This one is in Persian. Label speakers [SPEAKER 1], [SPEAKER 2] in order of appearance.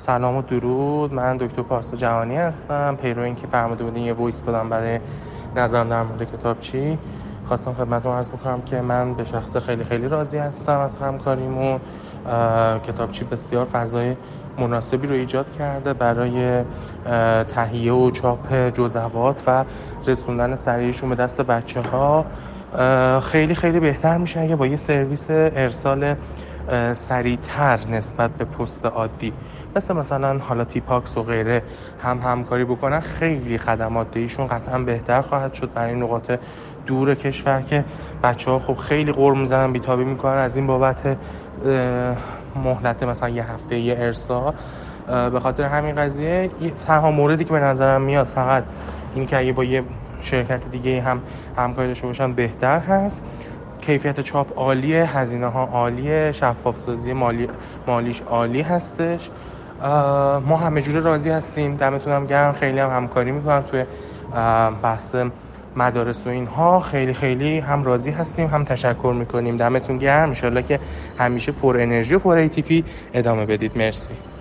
[SPEAKER 1] سلام و درود. من دکتر پارسا جهانی هستم، پیرو این که فرموده بودین یه وایس بدم برای نظرم در مورد کتابچی. خواستم خدمتتون عرض بکنم که من به شخص خیلی خیلی راضی هستم از همکاریمون. کتابچی بسیار فضای مناسبی رو ایجاد کرده برای تهیه و چاپ جزوات و رسوندن سریعشون به دست بچه‌ها. خیلی خیلی بهتر میشه اگه با یه سرویس ارسال سریعتر نسبت به پست عادی مثلا حالا تیپاکس و غیره همکاری بکنن. خیلی خدمات ایشون قطعا بهتر خواهد شد برای نقاط دور کشور که بچه‌ها خب خیلی غر میزنن، بیتابی میکنن از این بابت مهلت مثلا یه هفته یه ارسال. به خاطر همین قضیه تنها موردی که به نظرم میاد فقط این که اگه با یه شرکت دیگه همکاری داشته باشن بهتر هست. کیفیت چاپ عالیه، هزینه ها عالیه، شفاف سازی مالیش عالی هستش. ما همه جوره راضی هستیم. دمتون هم گرم، خیلی هم همکاری میکنن توی بحث مدارس و اینها. خیلی خیلی هم راضی هستیم هم تشکر میکنیم. دمتون گرم. ان شاءالله که همیشه پر انرژی و پر ATP ادامه بدید. مرسی.